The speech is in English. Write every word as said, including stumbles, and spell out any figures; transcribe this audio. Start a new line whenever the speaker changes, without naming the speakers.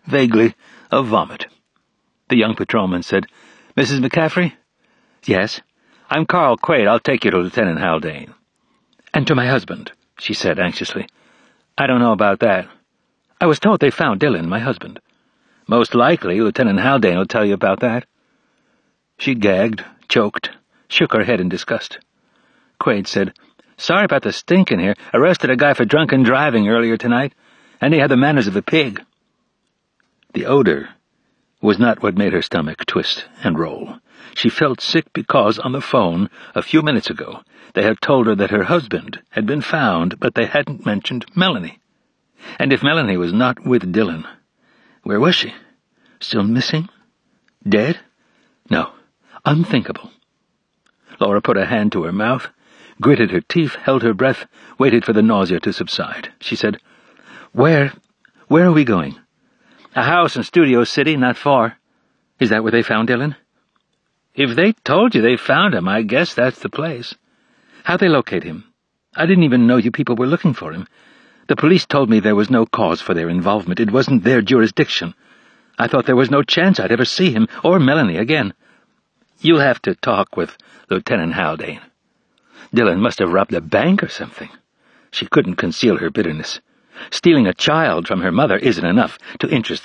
vaguely, of vomit. The young patrolman said, "Missus McCaffrey?" "Yes." "I'm Carl Quaid. I'll take you to Lieutenant Haldane." "And to my husband," she said anxiously. "I don't know about that. I was told they found Dylan, my husband." "Most likely Lieutenant Haldane will tell you about that." She gagged, choked, shook her head in disgust. Quaid said, "Sorry about the stink in here. Arrested a guy for drunken driving earlier tonight, and he had the manners of a pig." The odor was not what made her stomach twist and roll. She felt sick because, on the phone, a few minutes ago, they had told her that her husband had been found, but they hadn't mentioned Melanie. And if Melanie was not with Dylan, where was she? Still missing? Dead? No, unthinkable. Laura put a hand to her mouth, gritted her teeth, held her breath, waited for the nausea to subside. She said, Where, where are we going?" "A house in Studio City, not far." "Is that where they found Dylan?" "If they told you they found him, I guess that's the place." "How'd they locate him? I didn't even know you people were looking for him. The police told me there was no cause for their involvement. It wasn't their jurisdiction. I thought there was no chance I'd ever see him or Melanie again." "You'll have to talk with Lieutenant Haldane. Dylan must have robbed a bank or something." She couldn't conceal her bitterness. Stealing a child from her mother isn't enough to interest